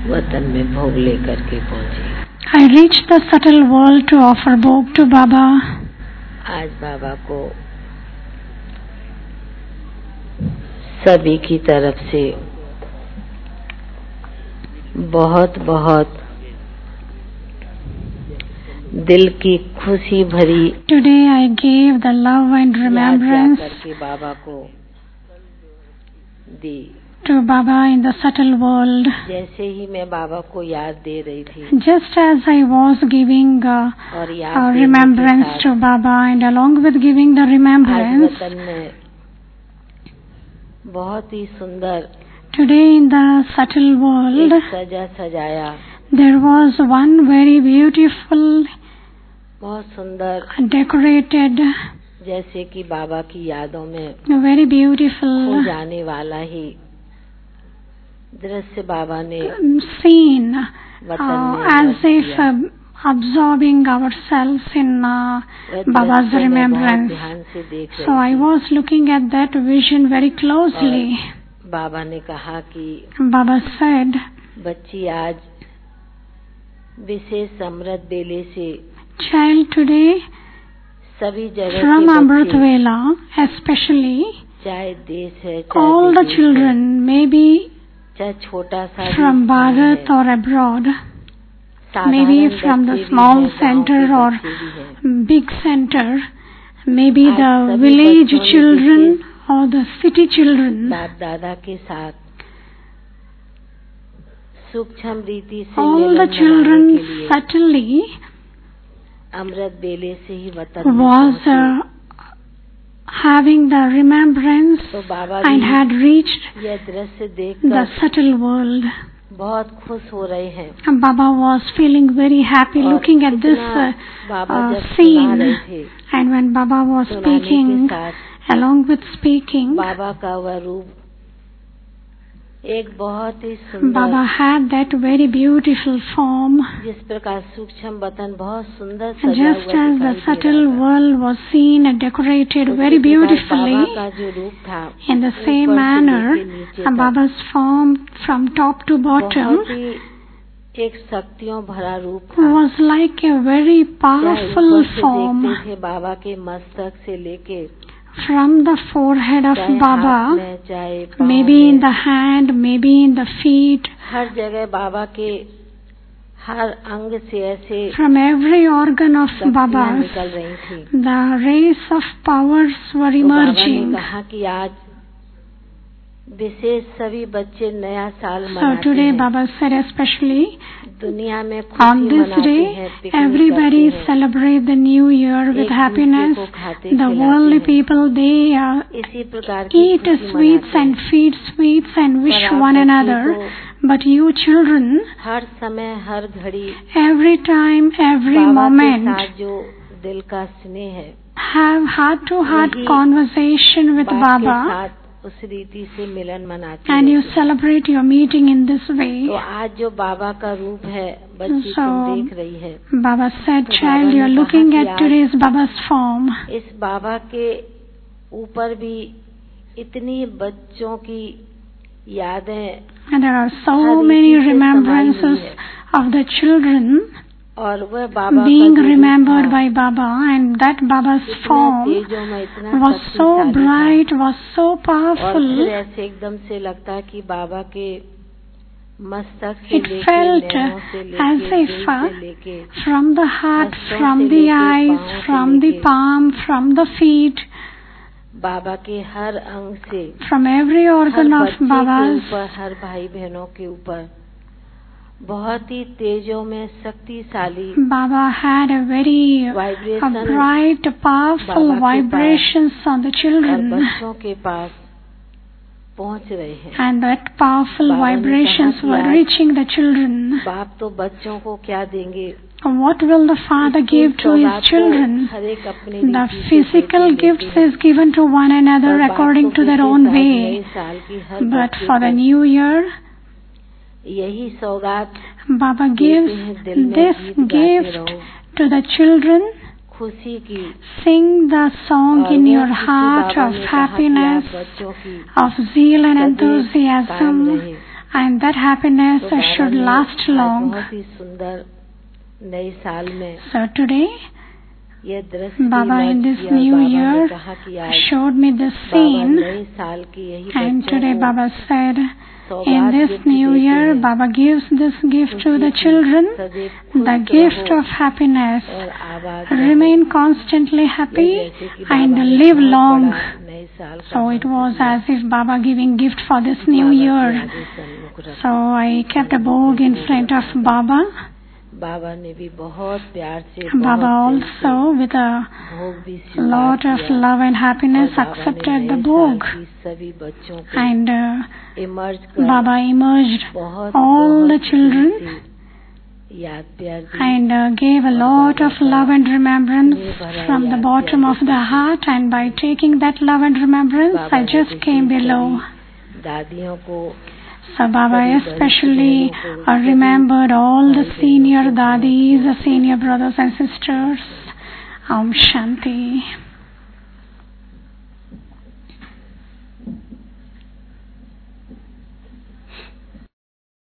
वतन में भोग लेकर के पहुंची। I reached the subtle world to offer bhog to Baba. आज बाबा को सभी की तरफ से बहुत बहुत दिल की खुशी भरी Today I gave the love and remembrance करके बाबा को दी। to Baba in the subtle world. जैसे ही मैं बाबा को याद दे रही थी, Just as I was giving और याद remembrance to Baba, and along with giving the आज remembrance, वतन में बहुत ही सुंदर today in the subtle world एक सजा सजाया, there was one very beautiful, बहुत सुंदर decorated, जैसे कि बाबा की यादों में very खो beautiful जाने वाला ही दृश्य बाबा ने scene, वतन में as if absorbing ourselves in Baba's remembrance. ध्यान से देख So I was looking at that vision very closely. बाबा ने कहा कि Baba said, बच्ची आज विशेष अमृत बेले से child, today सभी जगह from के Amrit बच्चे, Vela especially, चाहे देश है all the चाहे children, maybe चाहे छोटा सा from Bharat or abroad, maybe from the small center or big center, maybe the village children or the city children, बाप दादा के साथ सूक्ष्म रीति से all the मिलन children मनाने के लिए subtly अमृत बेले से ही वतन में was पहुंचे। having the remembrance तो बाबा and भी had reached यह दृश्य the देखकर subtle world. बहुत खुश हो रहे हैं। And Baba was feeling very happy और looking at this इतना बाबा जब सुना scene. रहे थे, And when Baba was सुनाने के speaking, साथ along with speaking, बाबा का वह रूप एक बहुत ही Baba सुंदर, had that very beautiful form. जिस प्रकार सूक्ष्म वतन बहुत सुंदर सजा Just हुआ as the दिखाई दे subtle रहा था, world was seen and decorated very उसी प्रकार बाबा beautifully, का जो रूप था in the same ऊपर से manner, लेके नीचे तक Baba's form from top to bottom बहुत ही एक शक्तियों भरा रूप था। was like a very चाहे powerful ऊपर से form. देखते थे बाबा के मस्तक से लेके From the forehead of चाहे हाथ Baba, में, चाहे पाँव maybe in में, the hand, maybe in the feet, हर जगह बाबा के हर अंग से ऐसे from every organ of शक्तियाँ Baba's, निकल रही थी। the rays of powers were तो बाबा ने emerging. कहा कि आज विशेष सभी बच्चे नया साल So मनाते today हैं, Baba said especially दुनिया में on खुशी this मनाते day हैं, पिकनिक everybody करते हैं, celebrate the new year with एक happiness. दूसरे को खाते The खिलाते worldly हैं। people, they इसी प्रकार की eat खुशी sweets मनाते and हैं। feed sweets and wish पर आप one बच्चे another. को But you children, हर समय हर घड़ी every time, every बाबा के moment, साथ जो दिल का स्नेह है, have heart-to-heart यही conversation with बाप के Baba, साथ उस रीति से मिलन मनाते and you हैं। celebrate your meeting in this तो way. आज जो बाबा का रूप है बच्ची So, तुम देख रही है, Baba said, तो child, बाबा you are ने looking कहा at कि आज today's Baba's form. इस बाबा के ऊपर भी इतनी बच्चों की यादें And there are so her many रीति से समाई हुई remembrances है, of the children और वह बाबा being का जो रूप remembered था, by Baba, and that Baba's इतना form तेजों में इतना was so शक्तिशाली था, bright, was so और powerful. फिर ऐसे एकदम से लगता है कि बाबा के मस्तक से It लेके felt नैनों से as लेके if दिल से लेके from the heart, हस्तों from से the लेके eyes, पाँवों से from the लेके palm, from the feet, बाबा के हर अंग से, from every her organ of बच्चे के Baba's, ऊपर, हर भाई बहनों के ऊपर बहुत ही तेजों में शक्तिशाली Baba had a very vibration bright, powerful Baba के vibrations on the और children, बच्चों के पास पहुंच रहे हैं। and that powerful बाबा ने vibrations कहा कि were आज reaching the children. बाप तो बच्चों को क्या देंगे, What will the Father give to his सौगात को children? हर एक अपनी The रीति से physical देते gifts लेते हैं। is given to one another और बाप according तो to their विशेष own आज नए way. साल की हर But बच्चे for the को new year, यही सौगात Baba देते gives हैं, दिल में this गीत गाते gift रहो to the children. खुशी की, Sing the song और in वह your खुशी heart बाबा of ने कहा कि happiness, आप बच्चों की of zeal and सदैव कायम enthusiasm, रहे। and that happiness तो should बाबा ने last आज long. बहुत ही सुंदर नए साल में So today, यह दृश्य Baba in इमर्ज this किया और new बाबा ने year कहा कि आज showed me this Baba scene, नए साल की यही and बच्चों today को Baba said, in सौगात this गिफ्ट new देते year, हैं Baba gives this gift to the खुशी children, सदैव the खुश gift रहो of happiness. और आबाद रहो। Remain constantly यह happy जैसे कि and बाबा ने live बहुत long. बड़ा नए साल का So it मंत्र was दिया। as if Baba giving gift for this new बाबा के year. आगे सन्मुख रखो। So I kept a bog in front of Baba. बाबा ने भी बहुत प्यार से Baba बहुत दिल से also with a भोग भी स्वीकार lot of किया love and और happiness बाबा ने accepted the नए bog. साल की सभी बच्चों को And इमर्ज कर Baba immersed बहुत all the बहुत children दिल से याद प्यार दी and gave a lot of love and remembrance from the bottom of the heart, and by taking that love and remembrance, Baba I ने just देखी came below. सभी दादियों को So Baba सभी बड़ी especially बहनों को remembered all the भाई senior बहनों को dadis, the senior brothers and sisters. Om Shanti.